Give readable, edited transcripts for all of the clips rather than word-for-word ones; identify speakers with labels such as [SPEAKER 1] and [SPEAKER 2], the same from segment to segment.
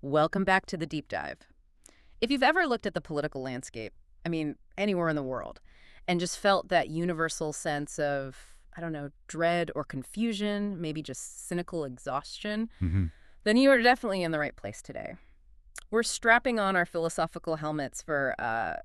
[SPEAKER 1] Welcome back to the deep dive. If you've ever looked at the political landscape, anywhere in the world, and just felt that universal sense of, I don't know, dread or confusion, maybe just cynical exhaustion,
[SPEAKER 2] Hmm.
[SPEAKER 1] then you are definitely in the right place today. We're strapping on our philosophical helmets for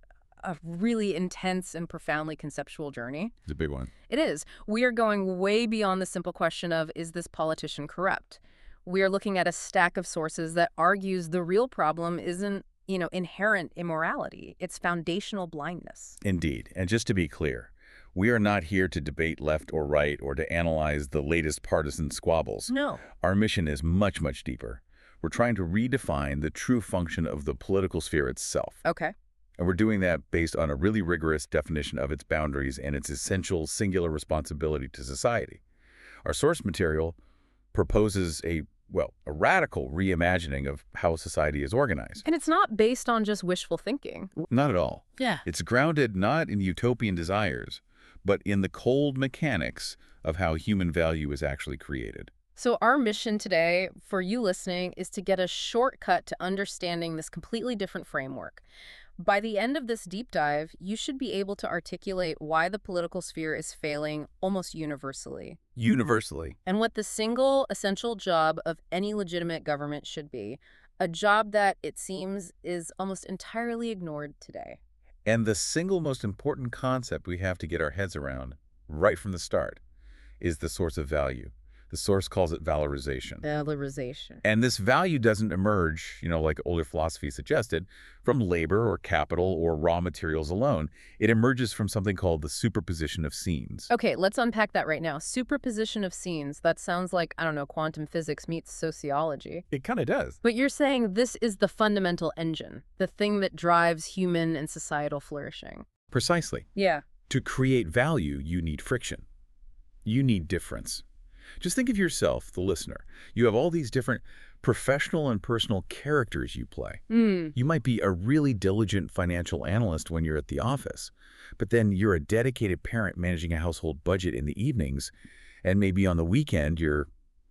[SPEAKER 1] a really intense and profoundly conceptual journey.
[SPEAKER 2] It's a big one.
[SPEAKER 1] It is. We are going way beyond the simple question of, is this politician corrupt? We are looking at a stack of sources that argues the real problem isn't, inherent immorality. It's foundational blindness.
[SPEAKER 2] Indeed. And just to be clear, we are not here to debate left or right or to analyze the latest partisan squabbles.
[SPEAKER 1] No.
[SPEAKER 2] Our mission is much, much deeper. We're trying to redefine the true function of the political sphere itself.
[SPEAKER 1] Okay.
[SPEAKER 2] And we're doing that based on a really rigorous definition of its boundaries and its essential singular responsibility to society. Our source material proposes a radical reimagining of how society is organized.
[SPEAKER 1] And it's not based on just wishful thinking.
[SPEAKER 2] Not at all.
[SPEAKER 1] Yeah.
[SPEAKER 2] It's grounded not in utopian desires, but in the cold mechanics of how human value is actually created.
[SPEAKER 1] So our mission today, for you listening, is to get a shortcut to understanding this completely different framework. By the end of this deep dive, you should be able to articulate why the political sphere is failing almost universally,
[SPEAKER 2] Universally.
[SPEAKER 1] and what the single essential job of any legitimate government should be, a job that, it seems, is almost entirely ignored today.
[SPEAKER 2] And the single most important concept we have to get our heads around, right from the start, is the source of value. The source calls it valorization.
[SPEAKER 1] Valorization.
[SPEAKER 2] And this value doesn't emerge, like older philosophy suggested, from labor or capital or raw materials alone. It emerges from something called the superposition of scenes.
[SPEAKER 1] Okay, let's unpack that right now. Superposition of scenes, that sounds like, I don't know, quantum physics meets sociology.
[SPEAKER 2] It kind of does.
[SPEAKER 1] But you're saying this is the fundamental engine, the thing that drives human and societal flourishing.
[SPEAKER 2] Precisely.
[SPEAKER 1] Yeah.
[SPEAKER 2] To create value, you need friction. You need difference. Just think of yourself, the listener. You have all these different professional and personal characters you play. You might be a really diligent financial analyst when you're at the office, but then you're a dedicated parent managing a household budget in the evenings, and maybe on the weekend you're,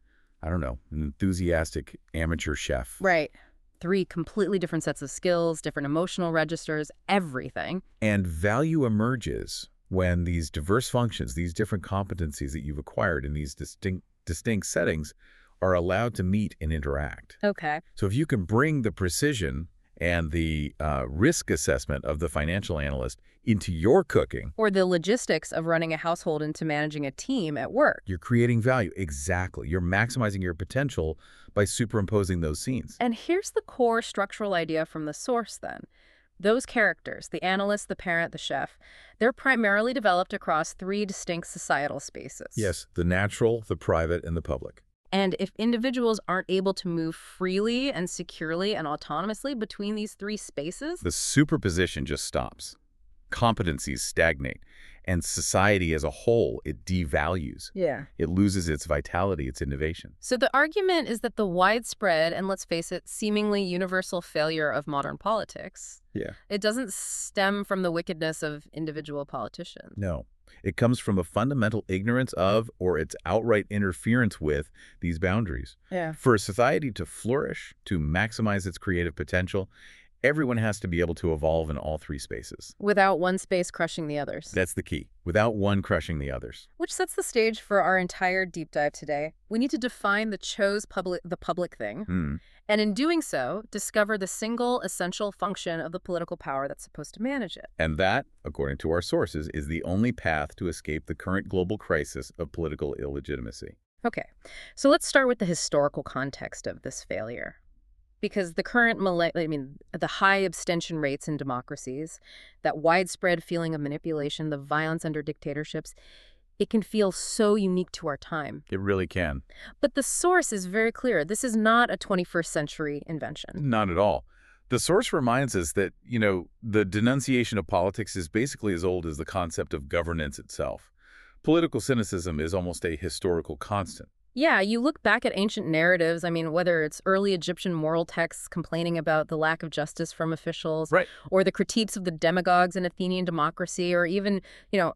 [SPEAKER 2] I don't know, an enthusiastic amateur chef.
[SPEAKER 1] Right. 3 completely different sets of skills, different emotional registers, everything.
[SPEAKER 2] And value emerges when these diverse functions, these different competencies that you've acquired in these distinct settings are allowed to meet and interact.
[SPEAKER 1] Okay.
[SPEAKER 2] So if you can bring the precision and the risk assessment of the financial analyst into your cooking,
[SPEAKER 1] Or the logistics of running a household into managing a team at work.
[SPEAKER 2] you're creating value. Exactly. You're maximizing your potential by superimposing those scenes.
[SPEAKER 1] And here's the core structural idea from the source then. Those characters, the analyst, the parent, the chef, they're primarily developed across 3 distinct societal spaces.
[SPEAKER 2] Yes, the natural, the private, and the public.
[SPEAKER 1] And if individuals aren't able to move freely and securely and autonomously between these 3 spaces,
[SPEAKER 2] The superposition just stops. Competencies stagnate. And society as a whole, it devalues.
[SPEAKER 1] yeah.
[SPEAKER 2] It loses its vitality, its innovation.
[SPEAKER 1] So the argument is that the widespread, and let's face it, seemingly universal failure of modern politics,
[SPEAKER 2] Yeah.
[SPEAKER 1] it doesn't stem from the wickedness of individual politicians.
[SPEAKER 2] No. It comes from a fundamental ignorance of or its outright interference with these boundaries.
[SPEAKER 1] Yeah.
[SPEAKER 2] For a society to flourish, to maximize its creative potential, everyone has to be able to evolve in all 3 spaces.
[SPEAKER 1] Without one space crushing the others.
[SPEAKER 2] That's the key, without one crushing the others.
[SPEAKER 1] Which sets the stage for our entire deep dive today. We need to define the public thing, and in doing so, discover the single essential function of the political power that's supposed to manage it.
[SPEAKER 2] And that, according to our sources, is the only path to escape the current global crisis of political illegitimacy.
[SPEAKER 1] Okay, so let's start with the historical context of this failure. Because the current, the high abstention rates in democracies, that widespread feeling of manipulation, the violence under dictatorships, it can feel so unique to our time.
[SPEAKER 2] It really can.
[SPEAKER 1] But the source is very clear. This is not a 21st century invention.
[SPEAKER 2] Not at all. The source reminds us that, the denunciation of politics is basically as old as the concept of governance itself. Political cynicism is almost a historical constant.
[SPEAKER 1] Yeah, you look back at ancient narratives, whether it's early Egyptian moral texts complaining about the lack of justice from officials,
[SPEAKER 2] Right.
[SPEAKER 1] or the critiques of the demagogues in Athenian democracy, or even,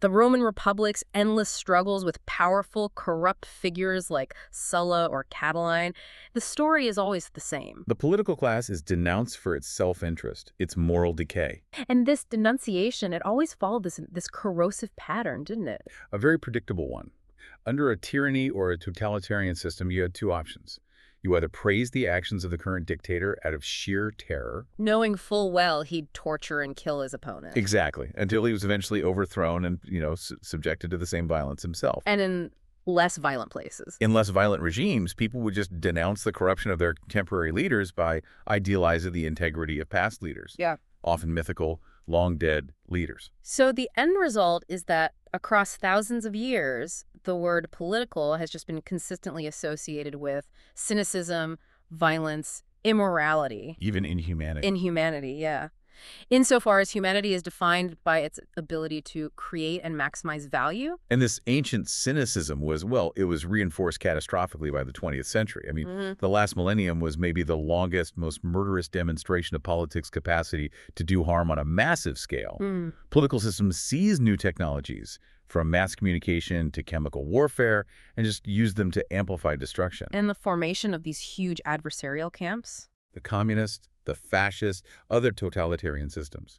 [SPEAKER 1] The Roman Republic's endless struggles with powerful, corrupt figures like Sulla or Catiline, the story is always the same.
[SPEAKER 2] The political class is denounced for its self-interest, its moral decay.
[SPEAKER 1] And this denunciation, it always followed this corrosive pattern, didn't it?
[SPEAKER 2] A very predictable one. Under a tyranny or a totalitarian system, you had two options. You either praise the actions of the current dictator out of sheer terror.
[SPEAKER 1] Knowing full well he'd torture and kill his opponent.
[SPEAKER 2] Exactly, until he was eventually overthrown and, subjected to the same violence himself.
[SPEAKER 1] And in less violent places.
[SPEAKER 2] In less violent regimes, people would just denounce the corruption of their contemporary leaders by idealizing the integrity of past leaders.
[SPEAKER 1] Yeah.
[SPEAKER 2] Often mythical, long-dead leaders.
[SPEAKER 1] So the end result is that across thousands of years, the word political has just been consistently associated with cynicism, violence, immorality.
[SPEAKER 2] Even inhumanity.
[SPEAKER 1] Inhumanity, yeah. Insofar as humanity is defined by its ability to create and maximize value.
[SPEAKER 2] And this ancient cynicism was, well, it was reinforced catastrophically by the 20th century. I mean, the last millennium was maybe the longest, most murderous demonstration of politics' capacity to do harm on a massive scale. Political systems seized new technologies, from mass communication to chemical warfare, and just used them to amplify destruction.
[SPEAKER 1] And the formation of these huge adversarial camps.
[SPEAKER 2] The communist, the fascist, other totalitarian systems.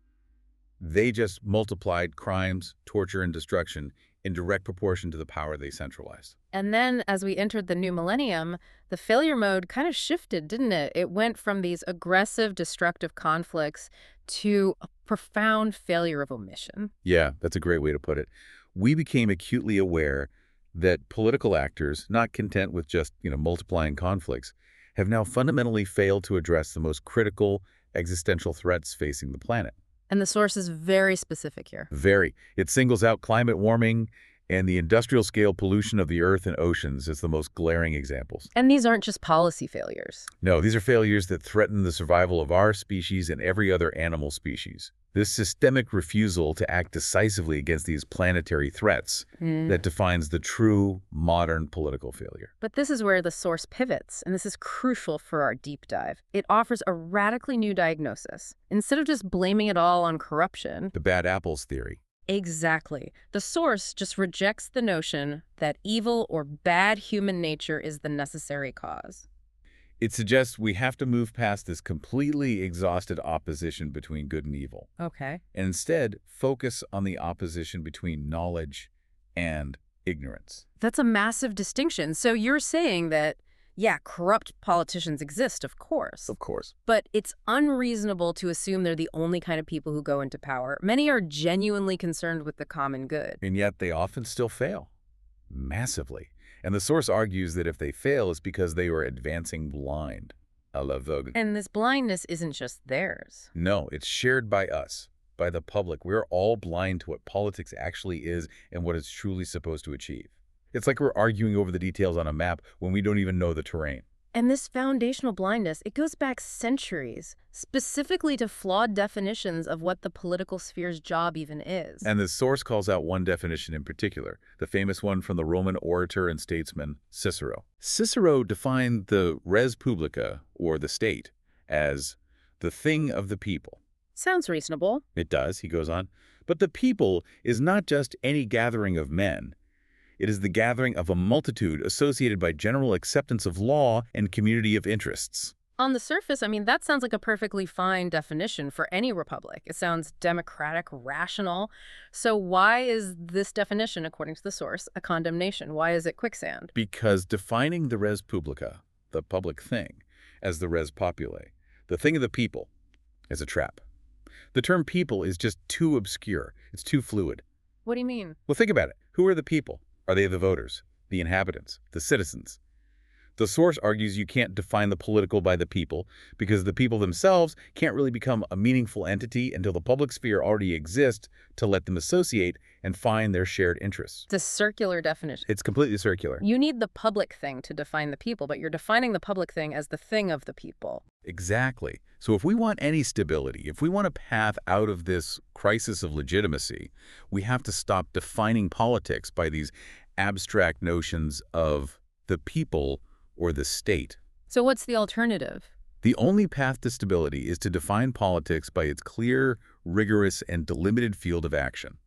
[SPEAKER 2] They just multiplied crimes, torture, and destruction in direct proportion to the power they centralized.
[SPEAKER 1] And then, as we entered the new millennium, the failure mode kind of shifted, didn't it? It went from these aggressive, destructive conflicts to a profound failure of omission.
[SPEAKER 2] Yeah, that's a great way to put it. We became acutely aware that political actors, not content with just, multiplying conflicts, have now fundamentally failed to address the most critical existential threats facing the planet.
[SPEAKER 1] And the source is very specific here.
[SPEAKER 2] Very. It singles out climate warming and the industrial-scale pollution of the earth and oceans as the most glaring examples.
[SPEAKER 1] And these aren't just policy failures.
[SPEAKER 2] No, these are failures that threaten the survival of our species and every other animal species. This systemic refusal to act decisively against these planetary threats that defines the true modern political failure.
[SPEAKER 1] But this is where the source pivots, and this is crucial for our deep dive. It offers a radically new diagnosis. Instead of just blaming it all on corruption—
[SPEAKER 2] The bad apples theory.
[SPEAKER 1] Exactly. The source just rejects the notion that evil or bad human nature is the necessary cause.
[SPEAKER 2] It suggests we have to move past this completely exhausted opposition between good and evil.
[SPEAKER 1] Okay.
[SPEAKER 2] And instead focus on the opposition between knowledge and ignorance.
[SPEAKER 1] That's a massive distinction. So you're saying that, yeah, corrupt politicians exist, of course.
[SPEAKER 2] Of course.
[SPEAKER 1] But it's unreasonable to assume they're the only kind of people who go into power. Many are genuinely concerned with the common good.
[SPEAKER 2] And yet they often still fail. Massively. And the source argues that if they fail, it's because they were advancing blind, à l'aveugle.
[SPEAKER 1] And this blindness isn't just theirs.
[SPEAKER 2] No, it's shared by us, by the public. We're all blind to what politics actually is and what it's truly supposed to achieve. It's like we're arguing over the details on a map when we don't even know the terrain.
[SPEAKER 1] And this foundational blindness, it goes back centuries, specifically to flawed definitions of what the political sphere's job even is.
[SPEAKER 2] And the source calls out one definition in particular, the famous one from the Roman orator and statesman Cicero. Cicero defined the res publica, or the state, as the thing of the people.
[SPEAKER 1] Sounds reasonable.
[SPEAKER 2] It does, he goes on. But the people is not just any gathering of men. It is the gathering of a multitude associated by general acceptance of law and community of interests.
[SPEAKER 1] On the surface, I mean, that sounds like a perfectly fine definition for any republic. It sounds democratic, rational. So why is this definition, according to the source, a condemnation? Why is it quicksand?
[SPEAKER 2] Because defining the res publica, the public thing, as the res populi, the thing of the people, is a trap. The term people is just too obscure. It's too fluid.
[SPEAKER 1] What do you mean?
[SPEAKER 2] Well, think about it. Who are the people? Are they the voters, the inhabitants, the citizens? The source argues you can't define the political by the people because the people themselves can't really become a meaningful entity until the public sphere already exists to let them associate and find their shared interests.
[SPEAKER 1] It's a circular definition.
[SPEAKER 2] It's completely circular.
[SPEAKER 1] You need the public thing to define the people, but you're defining the public thing as the thing of the people.
[SPEAKER 2] Exactly. So if we want any stability, if we want a path out of this crisis of legitimacy, we have to stop defining politics by these abstract notions of the people or the state.
[SPEAKER 1] So what's the alternative?
[SPEAKER 2] The only path to stability is to define politics by its clear, rigorous, and delimited field of action,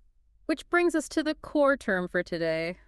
[SPEAKER 1] Which brings us to the core term for today,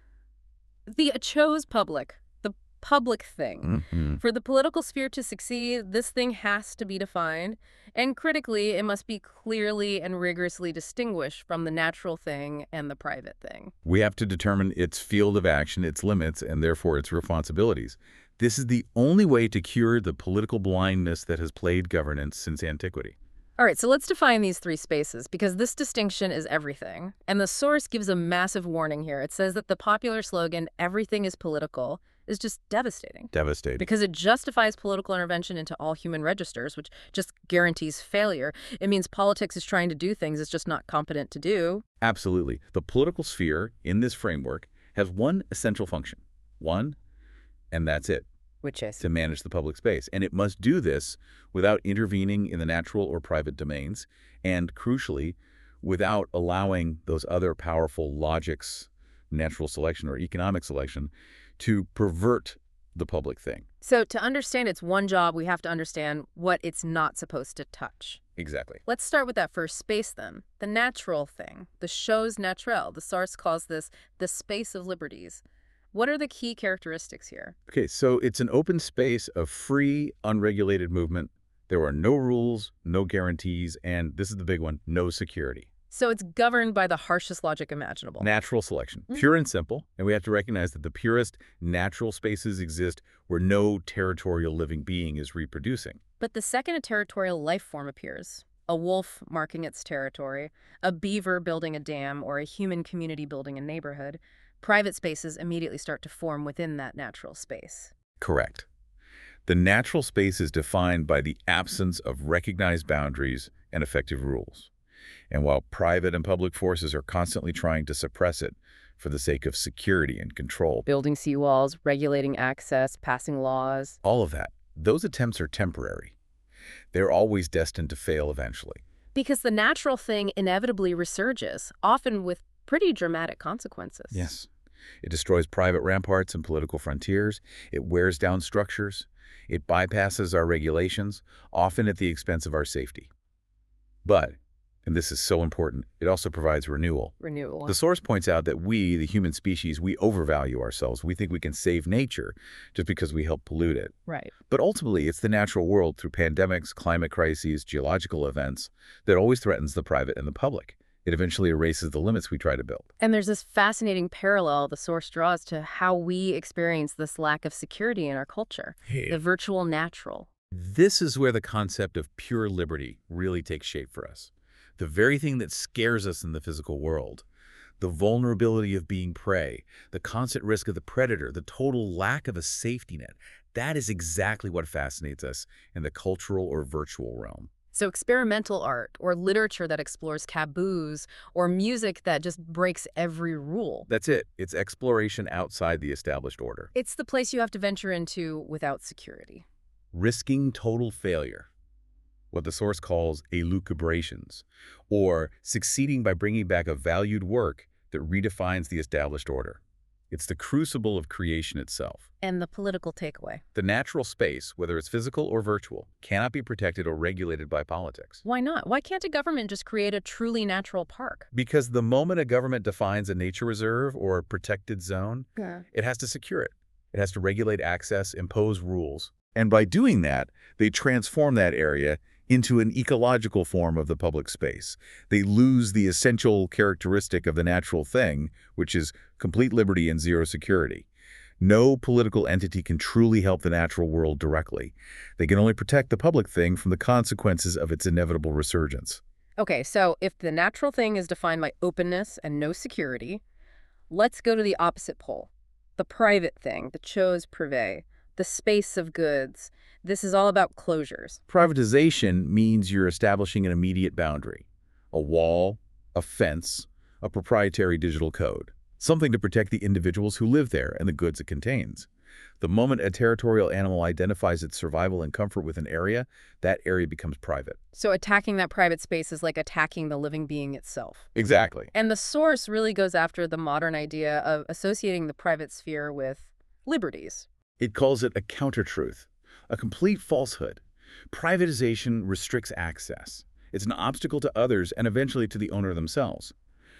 [SPEAKER 1] the chose public, the public thing. For the political sphere to succeed, this thing has to be defined, and critically, it must be clearly and rigorously distinguished from the natural thing and the private thing.
[SPEAKER 2] We have to determine its field of action, its limits, and therefore its responsibilities. This is the only way to cure the political blindness that has plagued governance since antiquity.
[SPEAKER 1] All right, so let's define these three spaces, because this distinction is everything. And the source gives a massive warning here. It says that the popular slogan, "everything is political," is just devastating.
[SPEAKER 2] Devastating.
[SPEAKER 1] Because it justifies political intervention into all human registers, which just guarantees failure. It means politics is trying to do things it's just not competent to do.
[SPEAKER 2] Absolutely. The political sphere, in this framework, has one essential function. One, and that's it.
[SPEAKER 1] Which is?
[SPEAKER 2] To manage the public space. And it must do this without intervening in the natural or private domains, and crucially, without allowing those other powerful logics, natural selection or economic selection, to pervert the public thing.
[SPEAKER 1] So to understand its one job, we have to understand what it's not supposed to touch.
[SPEAKER 2] Exactly.
[SPEAKER 1] Let's start with that first space then. The natural thing, the chose naturelle. The source calls this the space of liberties. What are the key characteristics here?
[SPEAKER 2] Okay, so it's an open space of free, unregulated movement. There are no rules, no guarantees, and this is the big one, no security.
[SPEAKER 1] So it's governed by the harshest logic imaginable.
[SPEAKER 2] Natural selection, pure and simple, and we have to recognize that the purest natural spaces exist where no territorial living being is reproducing.
[SPEAKER 1] But the second a territorial life form appears, a wolf marking its territory, a beaver building a dam, or a human community building a neighborhood, private spaces immediately start to form within that natural space.
[SPEAKER 2] Correct. The natural space is defined by the absence of recognized boundaries and effective rules. And while private and public forces are constantly trying to suppress it for the sake of security and control,
[SPEAKER 1] Building seawalls, regulating access, passing laws.
[SPEAKER 2] all of that, those attempts are temporary. They're always destined to fail eventually.
[SPEAKER 1] Because the natural thing inevitably resurges, often with pretty dramatic consequences.
[SPEAKER 2] Yes. It destroys private ramparts and political frontiers. It wears down structures. It bypasses our regulations, often at the expense of our safety. But, and this is so important, it also provides renewal.
[SPEAKER 1] Renewal.
[SPEAKER 2] The source points out that we, the human species, we overvalue ourselves. We think we can save nature just because we help pollute it.
[SPEAKER 1] Right.
[SPEAKER 2] But ultimately, it's the natural world through pandemics, climate crises, geological events that always threatens the private and the public. It eventually erases the limits we try to build.
[SPEAKER 1] And there's this fascinating parallel the source draws to how we experience this lack of security in our culture, the virtual natural.
[SPEAKER 2] This is where the concept of pure liberty really takes shape for us. The very thing that scares us in the physical world, the vulnerability of being prey, the constant risk of the predator, the total lack of a safety net, that is exactly what fascinates us in the cultural or virtual realm.
[SPEAKER 1] So experimental art, or literature that explores taboos, or music that just breaks every rule.
[SPEAKER 2] That's it. It's exploration outside the established order.
[SPEAKER 1] It's the place you have to venture into without security.
[SPEAKER 2] Risking total failure, what the source calls elucubrations, or succeeding by bringing back a valued work that redefines the established order. It's the crucible of creation itself.
[SPEAKER 1] And the political takeaway.
[SPEAKER 2] The natural space, whether it's physical or virtual, cannot be protected or regulated by politics.
[SPEAKER 1] Why not? Why can't a government just create a truly natural park?
[SPEAKER 2] Because the moment a government defines a nature reserve or a protected zone, it has to secure it. It has to regulate access, impose rules. And by doing that, they transform that area into an ecological form of the public space. They lose the essential characteristic of the natural thing, which is complete liberty and zero security. No political entity can truly help the natural world directly. They can only protect the public thing from the consequences of its inevitable resurgence.
[SPEAKER 1] Okay, so if the natural thing is defined by openness and no security, let's go to the opposite pole. The private thing, the chose privé, the space of goods. This is all about closures.
[SPEAKER 2] Privatization means you're establishing an immediate boundary, a wall, a fence, a proprietary digital code, something to protect the individuals who live there and the goods it contains. The moment a territorial animal identifies its survival and comfort with an area, that area becomes private.
[SPEAKER 1] So attacking that private space is like attacking the living being itself.
[SPEAKER 2] Exactly.
[SPEAKER 1] And the source really goes after the modern idea of associating the private sphere with liberties.
[SPEAKER 2] It calls it a counter-truth, a complete falsehood. Privatization restricts access. It's an obstacle to others and eventually to the owner themselves.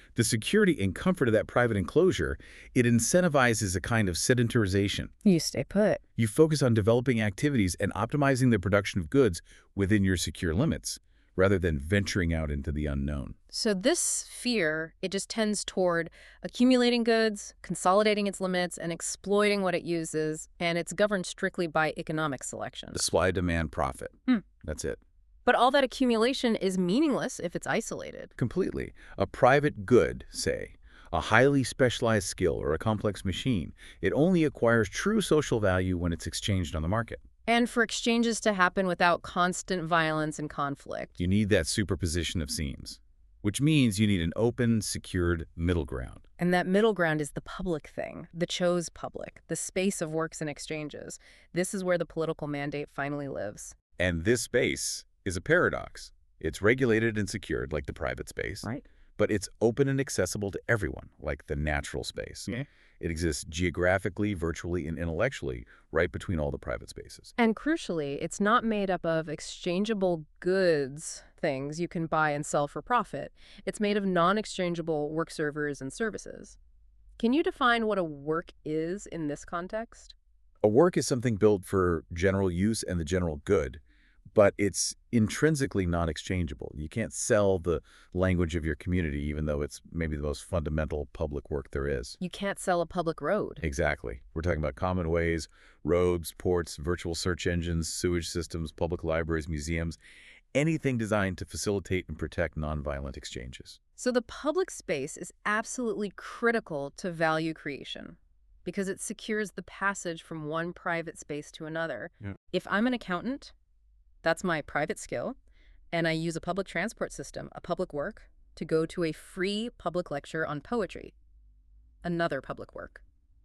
[SPEAKER 2] The security and comfort of that private enclosure, it incentivizes a kind of sedentarization.
[SPEAKER 1] You stay put.
[SPEAKER 2] You focus on developing activities and optimizing the production of goods within your secure limits, rather than venturing out into the unknown.
[SPEAKER 1] So this fear, it just tends toward accumulating goods, consolidating its limits, and exploiting what it uses, and it's governed strictly by economic selection.
[SPEAKER 2] The supply, demand, profit. That's it.
[SPEAKER 1] But all that accumulation is meaningless if it's isolated.
[SPEAKER 2] Completely. A private good, say, a highly specialized skill or a complex machine, it only acquires true social value when it's exchanged on the market.
[SPEAKER 1] And for exchanges to happen without constant violence and conflict.
[SPEAKER 2] You need that superposition of scenes, which means you need an open, secured middle ground.
[SPEAKER 1] And that middle ground is the public thing, the chose public, the space of works and exchanges. This is where the political mandate finally lives.
[SPEAKER 2] And this space is a paradox. It's regulated and secured like the private space,
[SPEAKER 1] Right.
[SPEAKER 2] but it's open and accessible to everyone like the natural space.
[SPEAKER 1] Yeah.
[SPEAKER 2] It exists geographically, virtually, and intellectually right between all the private spaces.
[SPEAKER 1] And crucially, it's not made up of exchangeable goods, things you can buy and sell for profit. It's made of non-exchangeable work servers and services. Can you define what a work is in this context?
[SPEAKER 2] A work is something built for general use and the general good, but it's intrinsically non-exchangeable. You can't sell the language of your community, even though it's maybe the most fundamental public work there is.
[SPEAKER 1] You can't sell a public road.
[SPEAKER 2] Exactly. We're talking about common ways, roads, ports, virtual search engines, sewage systems, public libraries, museums, anything designed to facilitate and protect nonviolent exchanges.
[SPEAKER 1] So the public space is absolutely critical to value creation because it secures the passage from one private space to another.
[SPEAKER 2] Yeah.
[SPEAKER 1] If I'm an accountant, that's my private skill, and I use a public transport system, a public work, to go to a free public lecture on poetry, another public work.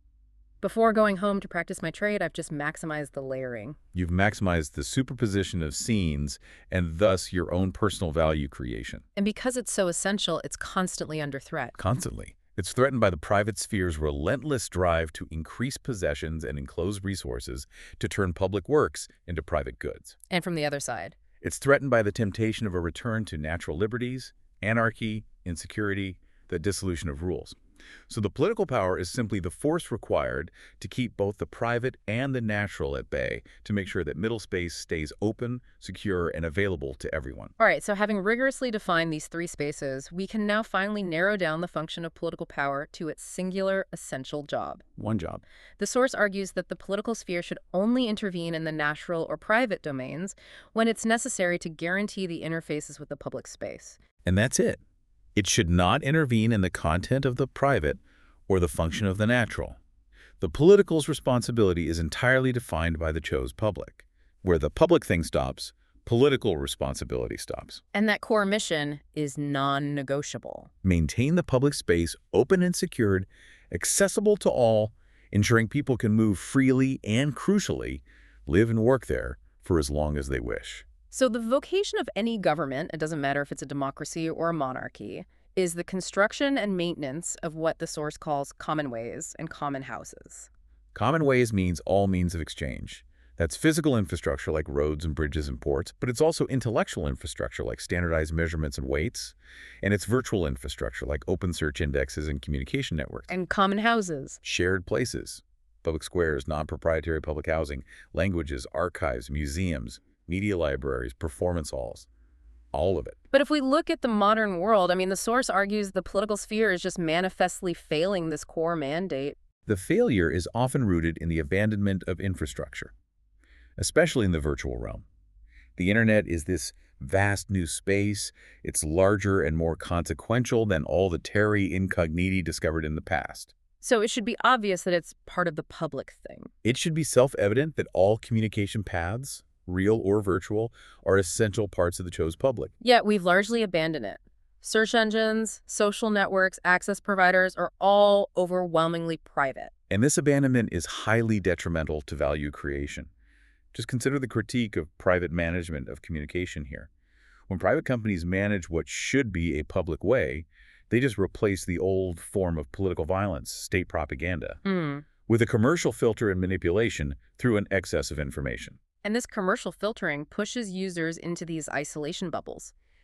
[SPEAKER 1] Before going home to practice my trade, I've just maximized the layering.
[SPEAKER 2] You've maximized the superposition of scenes and thus your own personal value creation.
[SPEAKER 1] And because it's so essential, it's constantly under threat.
[SPEAKER 2] Constantly. It's threatened by the private sphere's relentless drive to increase possessions and enclose resources to turn public works into private goods.
[SPEAKER 1] And from the other side,
[SPEAKER 2] It's threatened by the temptation of a return to natural liberties, anarchy, insecurity, the dissolution of rules. So the political power is simply the force required to keep both the private and the natural at bay to make sure that middle space stays open, secure, and available to everyone.
[SPEAKER 1] all right, so having rigorously defined these three spaces, we can now finally narrow down the function of political power to its singular, essential job.
[SPEAKER 2] One job.
[SPEAKER 1] The source argues that the political sphere should only intervene in the natural or private domains when it's necessary to guarantee the interfaces with the public space.
[SPEAKER 2] And that's it. It should not intervene in the content of the private or the function of the natural. The political's responsibility is entirely defined by the chose public. Where the public thing stops, political responsibility stops.
[SPEAKER 1] And that core mission is non-negotiable.
[SPEAKER 2] Maintain the public space open and secured, accessible to all, ensuring people can move freely and, crucially, live and work there for as long as they wish.
[SPEAKER 1] So the vocation of any government, it doesn't matter if it's a democracy or a monarchy, is the construction and maintenance of what the source calls common ways and common houses.
[SPEAKER 2] Common ways means all means of exchange. That's physical infrastructure like roads and bridges and ports, but it's also intellectual infrastructure like standardized measurements and weights, and it's virtual infrastructure like open search indexes and communication networks.
[SPEAKER 1] And common houses.
[SPEAKER 2] Shared places, public squares, non-proprietary public housing, languages, archives, museums, media libraries, performance halls, all of it.
[SPEAKER 1] But if we look at the modern world, the source argues the political sphere is just manifestly failing this core mandate.
[SPEAKER 2] The failure is often rooted in the abandonment of infrastructure, especially in the virtual realm. The internet is this vast new space. It's larger and more consequential than all the terra incogniti discovered in the past.
[SPEAKER 1] So it should be obvious that it's part of the public thing.
[SPEAKER 2] It should be self-evident that all communication paths, real or virtual, are essential parts of the chose public.
[SPEAKER 1] Yet we've largely abandoned it. Search engines, social networks, access providers are all overwhelmingly private.
[SPEAKER 2] And this abandonment is highly detrimental to value creation. Just consider the critique of private management of communication here. When private companies manage what should be a public way, they just replace the old form of political violence, state propaganda, with a commercial filter and manipulation through an excess of information.
[SPEAKER 1] And this commercial filtering pushes users into these isolation bubbles.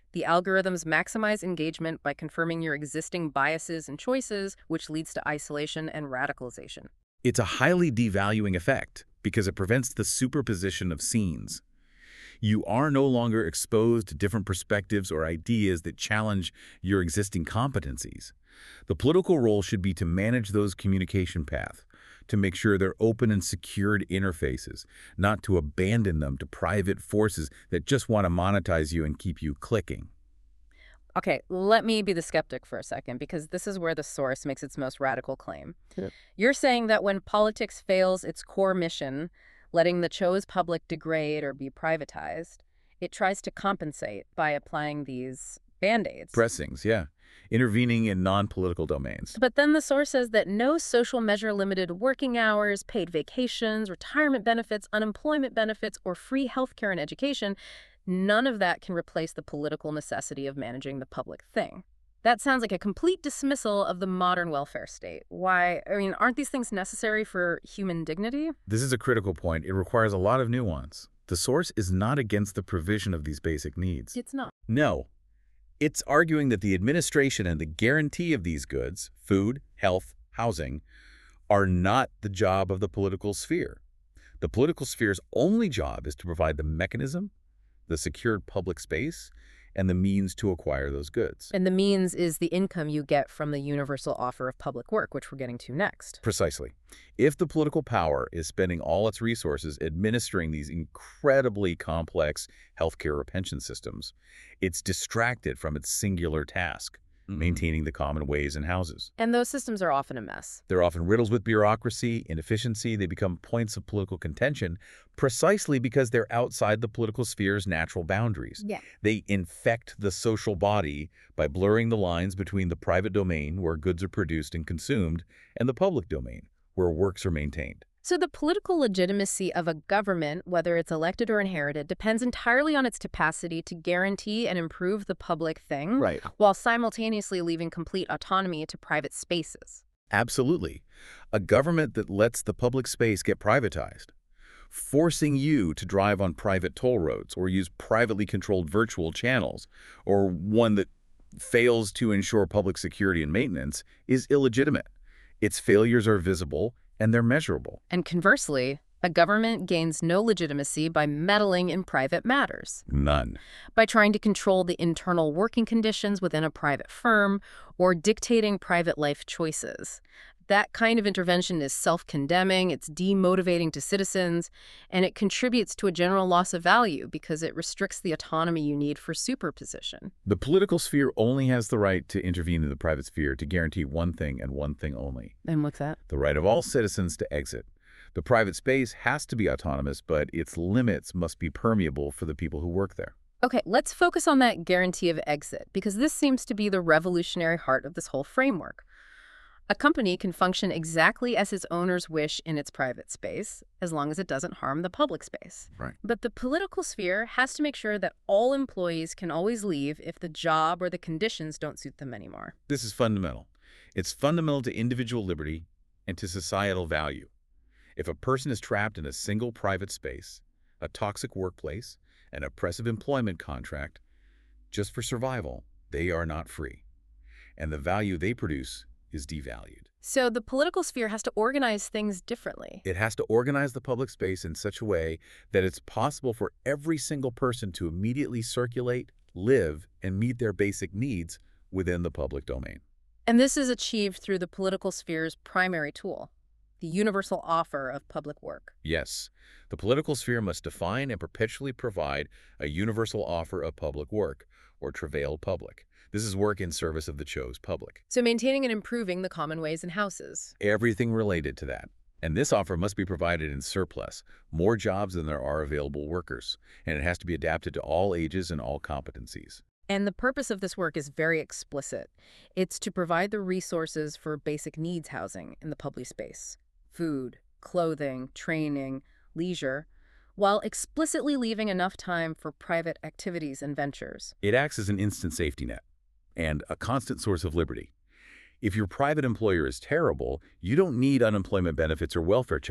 [SPEAKER 1] The algorithms maximize engagement by confirming your existing biases and choices, which leads to isolation and radicalization.
[SPEAKER 2] It's a highly devaluing effect because it prevents the superposition of scenes. You are no longer exposed to different perspectives or ideas that challenge your existing competencies. The political role should be to manage those communication paths, to make sure they're open and secured interfaces, not to abandon them to private forces that just want to monetize you and keep you clicking.
[SPEAKER 1] Okay, let me be the skeptic for a second, because this is where the source makes its most radical claim.
[SPEAKER 2] Yeah.
[SPEAKER 1] You're saying that when politics fails its core mission, letting the chose public degrade or be privatized, it tries to compensate by applying these band-aids.
[SPEAKER 2] Pressings, yeah. Intervening in non-political domains.
[SPEAKER 1] But then the source says that no social measure limited working hours, paid vacations, retirement benefits, unemployment benefits, or free healthcare and education, none of that can replace the political necessity of managing the public thing. That sounds like a complete dismissal of the modern welfare state. Why? I mean, aren't these things necessary for human dignity?
[SPEAKER 2] This is a critical point. It requires a lot of nuance. The source is not against the provision of these basic needs.
[SPEAKER 1] It's not.
[SPEAKER 2] No. It's arguing that the administration and the guarantee of these goods, food, health, housing, are not the job of the political sphere. The political sphere's only job is to provide the mechanism, the secured public space, and the means to acquire those goods.
[SPEAKER 1] And the means is the income you get from the universal offer of public work, which we're getting to next.
[SPEAKER 2] Precisely. If the political power is spending all its resources administering these incredibly complex healthcare or pension systems, it's distracted from its singular task, maintaining the common ways and houses.
[SPEAKER 1] And those systems are often a mess.
[SPEAKER 2] They're often riddled with bureaucracy, inefficiency. They become points of political contention precisely because they're outside the political sphere's natural boundaries.
[SPEAKER 1] Yeah.
[SPEAKER 2] They infect the social body by blurring the lines between the private domain, where goods are produced and consumed, and the public domain, where works are maintained.
[SPEAKER 1] So the political legitimacy of a government, whether it's elected or inherited, depends entirely on its capacity to guarantee and improve the public thing,
[SPEAKER 2] Right.
[SPEAKER 1] while simultaneously leaving complete autonomy to private spaces.
[SPEAKER 2] Absolutely. A government that lets the public space get privatized, forcing you to drive on private toll roads or use privately controlled virtual channels, or one that fails to ensure public security and maintenance, is illegitimate. Its failures are visible and they're measurable.
[SPEAKER 1] And conversely, a government gains no legitimacy by meddling in private matters,
[SPEAKER 2] None.
[SPEAKER 1] by trying to control the internal working conditions within a private firm, or dictating private life choices. That kind of intervention is self-condemning, it's demotivating to citizens, and it contributes to a general loss of value because it restricts the autonomy you need for superposition.
[SPEAKER 2] The political sphere only has the right to intervene in the private sphere to guarantee one thing and one thing only:
[SPEAKER 1] And what's that?
[SPEAKER 2] the right of all citizens to exit. The private space has to be autonomous, but its limits must be permeable for the people who work there.
[SPEAKER 1] Okay, let's focus on that guarantee of exit, because this seems to be the revolutionary heart of this whole framework. A company can function exactly as its owners wish in its private space, as long as it doesn't harm the public space.
[SPEAKER 2] Right.
[SPEAKER 1] But the political sphere has to make sure that all employees can always leave if the job or the conditions don't suit them anymore.
[SPEAKER 2] This is fundamental. It's fundamental to individual liberty and to societal value. If a person is trapped in a single private space, a toxic workplace, an oppressive employment contract, just for survival, they are not free. And the value they produce is devalued.
[SPEAKER 1] So the political sphere has to organize things differently.
[SPEAKER 2] It has to organize the public space in such a way that it's possible for every single person to immediately circulate, live, and meet their basic needs within the public domain.
[SPEAKER 1] And this is achieved through the political sphere's primary tool, the universal offer of public work.
[SPEAKER 2] Yes, the political sphere must define and perpetually provide a universal offer of public work, or travail public. This is work in service of the chose public.
[SPEAKER 1] So maintaining and improving the common ways and houses.
[SPEAKER 2] Everything related to that. And this offer must be provided in surplus, more jobs than there are available workers, and it has to be adapted to all ages and all competencies.
[SPEAKER 1] And the purpose of this work is very explicit. It's to provide the resources for basic needs housing in the public space: food, clothing, training, leisure, while explicitly leaving enough time for private activities and ventures.
[SPEAKER 2] It acts as an instant safety net and a constant source of liberty. If your private employer is terrible, you don't need unemployment benefits or welfare checks.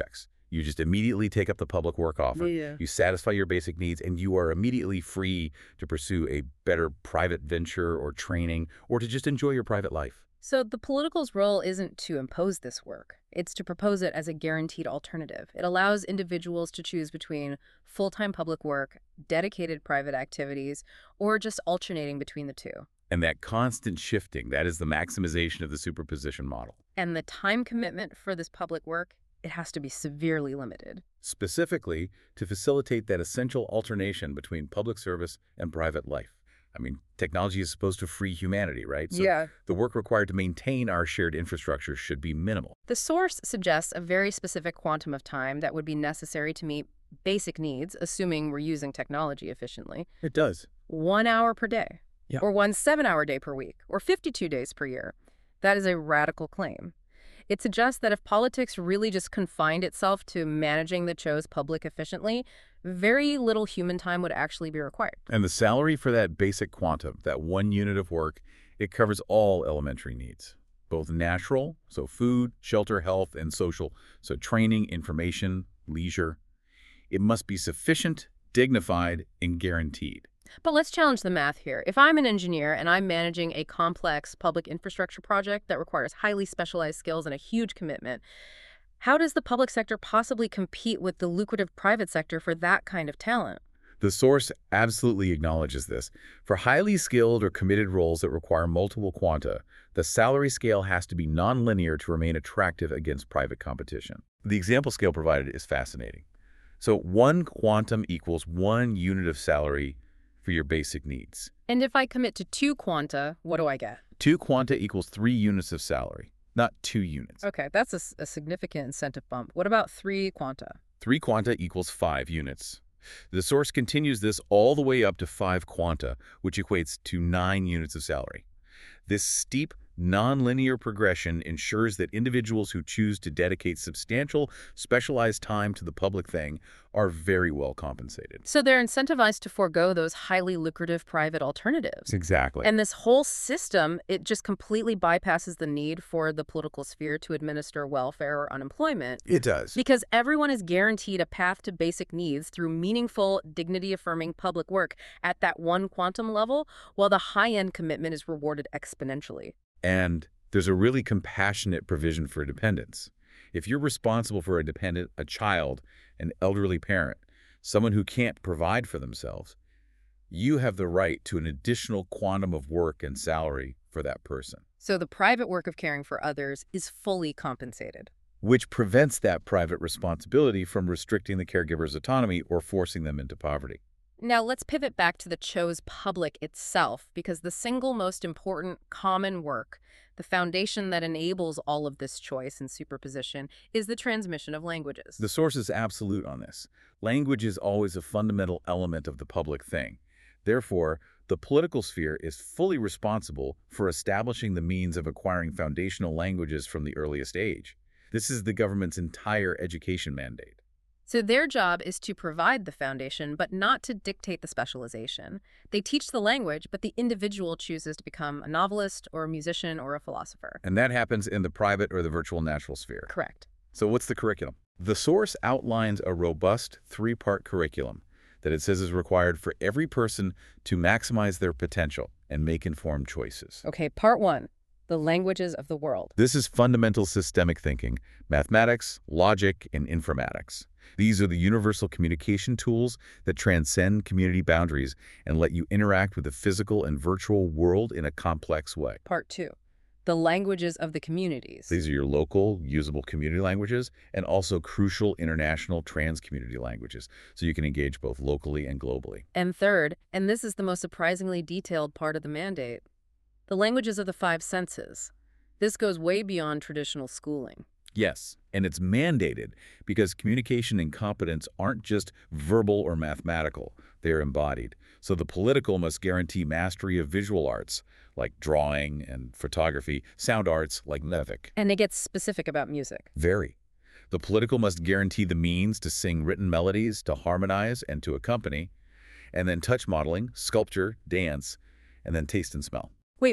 [SPEAKER 2] You just immediately take up the public work offer.
[SPEAKER 1] Yeah.
[SPEAKER 2] You satisfy your basic needs, and you are immediately free to pursue a better private venture or training, or to just enjoy your private life.
[SPEAKER 1] So the political's role isn't to impose this work. It's to propose it as a guaranteed alternative. It allows individuals to choose between full-time public work, dedicated private activities, or just alternating between the two.
[SPEAKER 2] And that constant shifting, that is the maximization of the superposition model.
[SPEAKER 1] And the time commitment for this public work, it has to be severely limited.
[SPEAKER 2] Specifically, to facilitate that essential alternation between public service and private life. I mean, technology is supposed to free humanity, right? So
[SPEAKER 1] Yeah.
[SPEAKER 2] the work required to maintain our shared infrastructure should be minimal.
[SPEAKER 1] The source suggests a very specific quantum of time that would be necessary to meet basic needs, assuming we're using technology efficiently.
[SPEAKER 2] It does.
[SPEAKER 1] 1 hour per day,
[SPEAKER 2] Yeah.
[SPEAKER 1] or 1 7-hour day per week, or 52 days per year. That is a radical claim. It suggests that if politics really just confined itself to managing the cho's public efficiently, very little human time would actually be required.
[SPEAKER 2] And the salary for that basic quantum, that 1 unit of work, it covers all elementary needs, both natural, so food, shelter, health, and social, so training, information, leisure. It must be sufficient, dignified, and guaranteed.
[SPEAKER 1] But let's challenge the math here. If I'm an engineer and I'm managing a complex public infrastructure project that requires highly specialized skills and a huge commitment, how does the public sector possibly compete with the lucrative private sector for that kind of talent?
[SPEAKER 2] The source absolutely acknowledges this. For highly skilled or committed roles that require multiple quanta, the salary scale has to be nonlinear to remain attractive against private competition. The example scale provided is fascinating. So 1 quantum equals 1 unit of salary for your basic needs.
[SPEAKER 1] And if I commit to 2 quanta, what do I get?
[SPEAKER 2] 2 quanta equals 3 units of salary, not 2 units.
[SPEAKER 1] Okay, that's a significant incentive bump. What about 3 quanta?
[SPEAKER 2] 3 quanta equals 5 units. The source continues this all the way up to 5 quanta, which equates to 9 units of salary. This steep, nonlinear progression ensures that individuals who choose to dedicate substantial, specialized time to the public thing are very well compensated.
[SPEAKER 1] So they're incentivized to forego those highly lucrative private alternatives.
[SPEAKER 2] Exactly.
[SPEAKER 1] And this whole system, it just completely bypasses the need for the political sphere to administer welfare or unemployment.
[SPEAKER 2] It does.
[SPEAKER 1] Because everyone is guaranteed a path to basic needs through meaningful, dignity-affirming public work at that 1 quantum level, while the high-end commitment is rewarded exponentially.
[SPEAKER 2] And there's a really compassionate provision for dependents. If you're responsible for a dependent, a child, an elderly parent, someone who can't provide for themselves, you have the right to an additional quantum of work and salary for that person,
[SPEAKER 1] So the private work of caring for others is fully compensated.
[SPEAKER 2] which prevents that private responsibility from restricting the caregiver's autonomy or forcing them into poverty.
[SPEAKER 1] Now let's pivot back to the cho's public itself, because the single most important common work, the foundation that enables all of this choice and superposition, is the transmission of languages.
[SPEAKER 2] The source is absolute on this. Language is always a fundamental element of the public thing. Therefore, the political sphere is fully responsible for establishing the means of acquiring foundational languages from the earliest age. This is the government's entire education mandate.
[SPEAKER 1] So their job is to provide the foundation, but not to dictate the specialization. They teach the language, but the individual chooses to become a novelist or a musician or a philosopher.
[SPEAKER 2] And that happens in the private or the virtual natural sphere.
[SPEAKER 1] Correct.
[SPEAKER 2] So what's the curriculum? The source outlines a robust 3-part curriculum that it says is required for every person to maximize their potential and make informed choices.
[SPEAKER 1] Okay, part 1, the languages of the world.
[SPEAKER 2] This is fundamental systemic thinking, mathematics, logic, and informatics. These are the universal communication tools that transcend community boundaries and let you interact with the physical and virtual world in a complex way.
[SPEAKER 1] Part 2, the languages of the communities.
[SPEAKER 2] These are your local, usable community languages and also crucial international trans-community languages, so you can engage both locally and globally.
[SPEAKER 1] And third, and this is the most surprisingly detailed part of the mandate, the languages of the 5 senses. This goes way beyond traditional schooling.
[SPEAKER 2] Yes, and it's mandated because communication and competence aren't just verbal or mathematical, they're embodied. So the political must guarantee mastery of visual arts, like drawing and photography, sound arts, like music.
[SPEAKER 1] And it gets specific about music.
[SPEAKER 2] Very. The political must guarantee the means to sing written melodies, to harmonize, and to accompany, and then touch modeling, sculpture, dance, and then taste and smell.
[SPEAKER 1] Wait.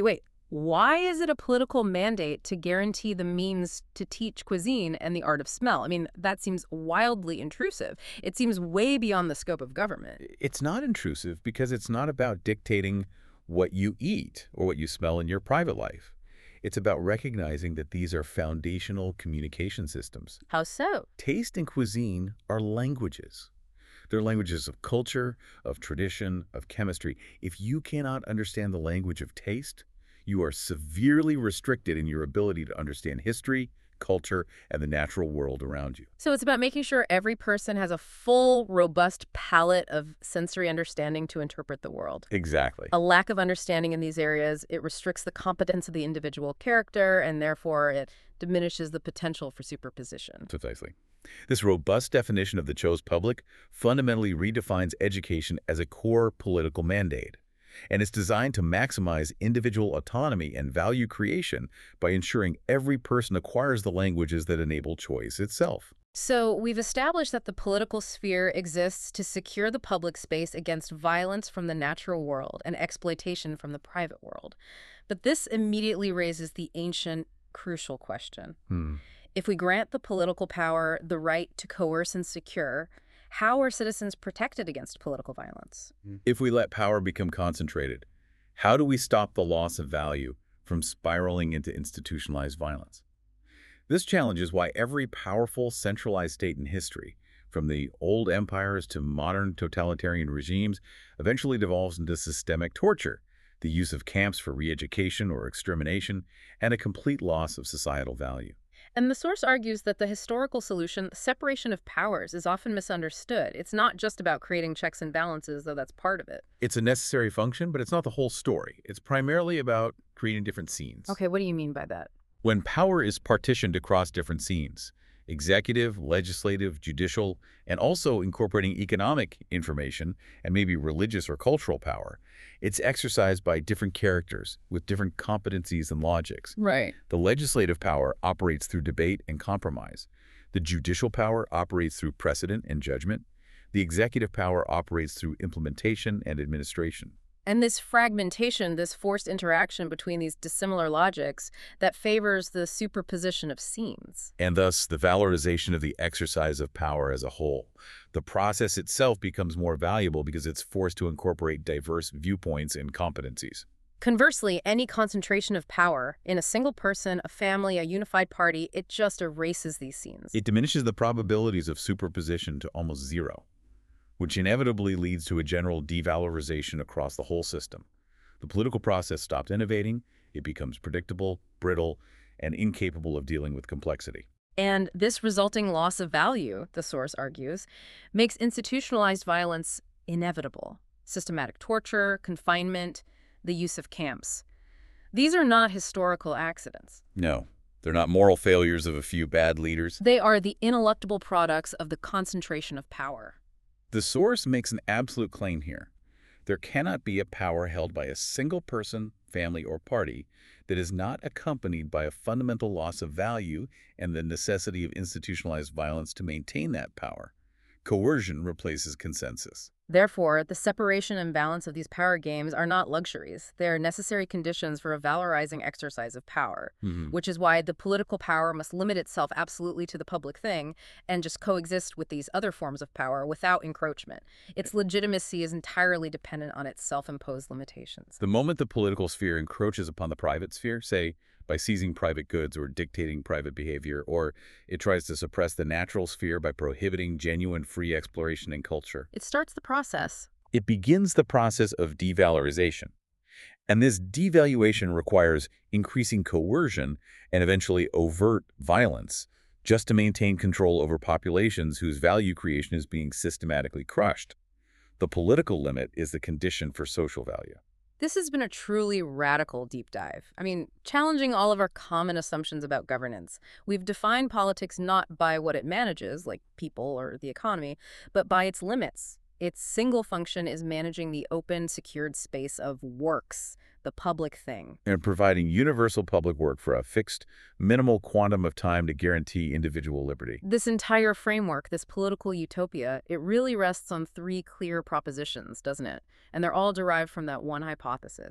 [SPEAKER 1] Why is it a political mandate to guarantee the means to teach cuisine and the art of smell? I mean, that seems wildly intrusive. It seems way beyond the scope of government.
[SPEAKER 2] It's not intrusive because it's not about dictating what you eat or what you smell in your private life. It's about recognizing that these are foundational communication systems.
[SPEAKER 1] How so?
[SPEAKER 2] Taste and cuisine are languages. They're languages of culture, of tradition, of chemistry. If you cannot understand the language of taste, you are severely restricted in your ability to understand history, culture, and the natural world around you.
[SPEAKER 1] So it's about making sure every person has a full, robust palette of sensory understanding to interpret the world.
[SPEAKER 2] Exactly.
[SPEAKER 1] A lack of understanding in these areas, it restricts the competence of the individual character, and therefore it diminishes the potential for superposition.
[SPEAKER 2] Precisely. This robust definition of the chose public fundamentally redefines education as a core political mandate, and it's designed to maximize individual autonomy and value creation by ensuring every person acquires the languages that enable choice itself.
[SPEAKER 1] So we've established that the political sphere exists to secure the public space against violence from the natural world and exploitation from the private world. But this immediately raises the ancient, crucial question. If we grant the political power the right to coerce and secure, how are citizens protected against political violence?
[SPEAKER 2] If we let power become concentrated, how do we stop the loss of value from spiraling into institutionalized violence? This challenge is why every powerful centralized state in history, from the old empires to modern totalitarian regimes, eventually devolves into systemic torture, the use of camps for re-education or extermination, and a complete loss of societal value.
[SPEAKER 1] And the source argues that the historical solution, separation of powers, is often misunderstood. It's not just about creating checks and balances, though that's part of it.
[SPEAKER 2] It's a necessary function, but it's not the whole story. It's primarily about creating different scenes.
[SPEAKER 1] Okay, what do you mean by that?
[SPEAKER 2] When power is partitioned across different scenes, executive, legislative, judicial, and also incorporating economic information and maybe religious or cultural power, it's exercised by different characters with different competencies and logics.
[SPEAKER 1] Right.
[SPEAKER 2] The legislative power operates through debate and compromise. The judicial power operates through precedent and judgment. The executive power operates through implementation and administration.
[SPEAKER 1] And this fragmentation, this forced interaction between these dissimilar logics that favors the superposition of scenes.
[SPEAKER 2] And thus, the valorization of the exercise of power as a whole. The process itself becomes more valuable because it's forced to incorporate diverse viewpoints and competencies.
[SPEAKER 1] Conversely, any concentration of power in a single person, a family, a unified party, it just erases these scenes.
[SPEAKER 2] It diminishes the probabilities of superposition to almost zero, which inevitably leads to a general devalorization across the whole system. The political process stops innovating, it becomes predictable, brittle, and incapable of dealing with complexity.
[SPEAKER 1] And this resulting loss of value, the source argues, makes institutionalized violence inevitable. Systematic torture, confinement, the use of camps. These are not historical accidents.
[SPEAKER 2] No, they're not moral failures of a few bad leaders.
[SPEAKER 1] They are the ineluctable products of the concentration of power.
[SPEAKER 2] The source makes an absolute claim here. There cannot be a power held by a single person, family, or party that is not accompanied by a fundamental loss of value and the necessity of institutionalized violence to maintain that power. Coercion replaces consensus.
[SPEAKER 1] Therefore, the separation and balance of these power games are not luxuries. They are necessary conditions for a valorizing exercise of power, which is why the political power must limit itself absolutely to the public thing and just coexist with these other forms of power without encroachment. Its legitimacy is entirely dependent on its self-imposed limitations.
[SPEAKER 2] The moment the political sphere encroaches upon the private sphere, say, by seizing private goods or dictating private behavior, or it tries to suppress the natural sphere by prohibiting genuine free exploration and culture,
[SPEAKER 1] It starts the process.
[SPEAKER 2] it begins the process of devalorization. And this devaluation requires increasing coercion and eventually overt violence just to maintain control over populations whose value creation is being systematically crushed. The political limit is the condition for social value.
[SPEAKER 1] This has been a truly radical deep dive. I mean, challenging all of our common assumptions about governance. We've defined politics not by what it manages, like people or the economy, but by its limits. Its single function is managing the open, secured space of works, the public thing.
[SPEAKER 2] And providing universal public work for a fixed, minimal quantum of time to guarantee individual liberty.
[SPEAKER 1] This entire framework, this political utopia, it really rests on three clear propositions, doesn't it? And they're all derived from that one hypothesis.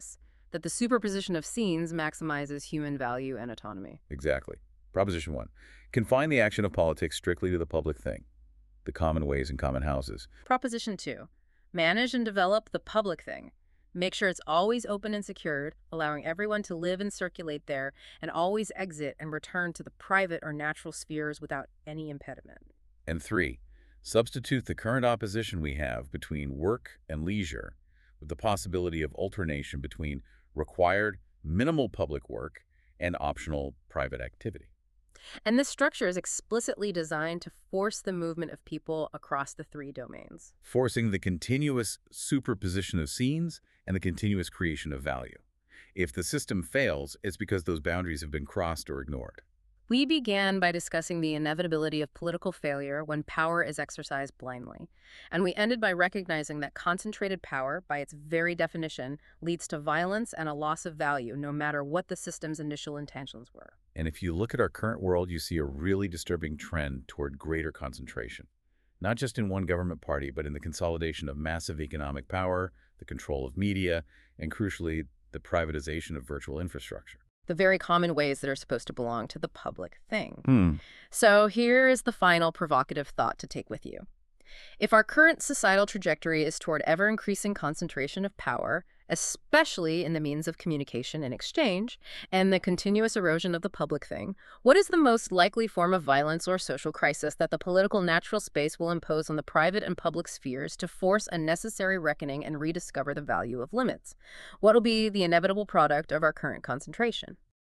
[SPEAKER 1] that the superposition of scenes maximizes human value and autonomy.
[SPEAKER 2] Exactly. Proposition 1. Confine the action of politics strictly to the public thing, the common ways and common houses.
[SPEAKER 1] Proposition 2. Manage and develop the public thing. Make sure it's always open and secured, allowing everyone to live and circulate there, and always exit and return to the private or natural spheres without any impediment.
[SPEAKER 2] And 3. Substitute the current opposition we have between work and leisure with the possibility of alternation between required minimal public work and optional private activity.
[SPEAKER 1] And this structure is explicitly designed to force the movement of people across the three domains.
[SPEAKER 2] Forcing the continuous superposition of scenes and the continuous creation of value. If the system fails, it's because those boundaries have been crossed or ignored.
[SPEAKER 1] We began by discussing the inevitability of political failure when power is exercised blindly. And we ended by recognizing that concentrated power, by its very definition, leads to violence and a loss of value, no matter what the system's initial intentions were.
[SPEAKER 2] And if you look at our current world, you see a really disturbing trend toward greater concentration. Not just in one government party, but in the consolidation of massive economic power, the control of media, and crucially, the privatization of virtual infrastructure.
[SPEAKER 1] The very common ways that are supposed to belong to the public thing. So here is the final provocative thought to take with you. If our current societal trajectory is toward ever-increasing concentration of power, especially in the means of communication and exchange, and the continuous erosion of the public thing, what is the most likely form of violence or social crisis that the political natural space will impose on the private and public spheres to force a necessary reckoning and rediscover the value of limits? What will be the inevitable product of our current concentration?